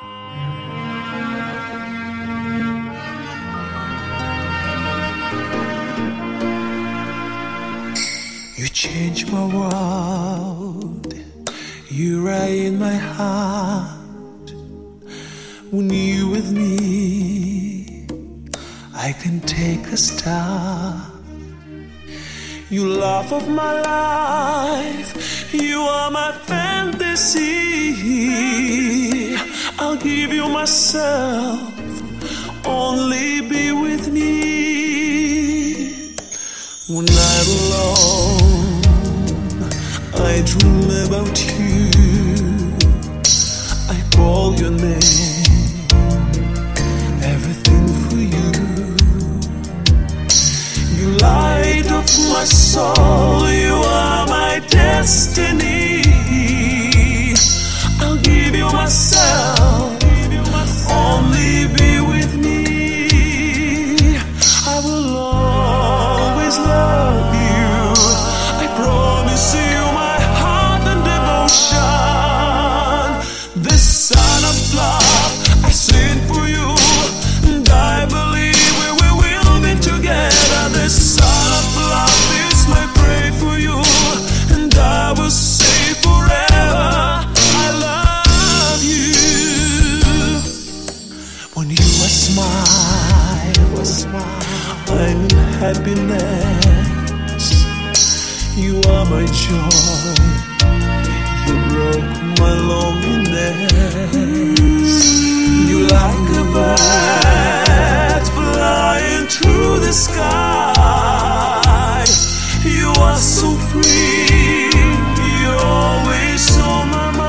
You changed my world. You're right in my heart. When you're with me, I can take a start. You love of my life. You are my fantasy. I'll give you myself. Only be with me. When I'm alone, I dream about you. I call your name, everything for you. You light up my soul, you are my destiny. I'll give you myself, only be with me. I will always love you. I promise you my heart and devotion. This son of love I sing for you, and I believe we will be together. This son of love is my prayer for you, and I will say forever I love you. When you smile, I'm in happiness. You are my joy. You broke my loneliness. You like a bird flying through the sky. You are so free. You're always on my mind.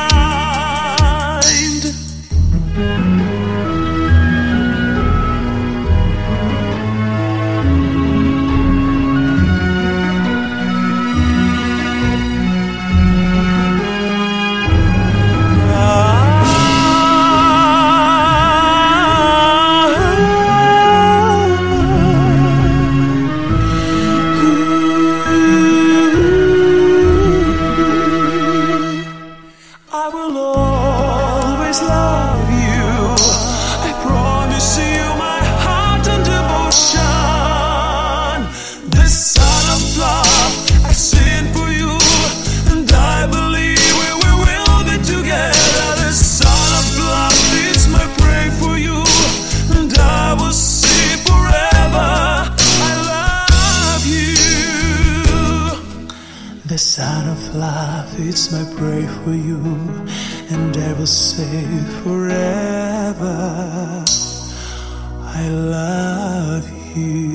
I will always love you. I promise you my heart and devotion. This son of love I sing for you, and I believe we will be together. This son of love is my prayer for you, and I will say forever I love you. The son of love, it's my prayer for you, and I will say forever I love you.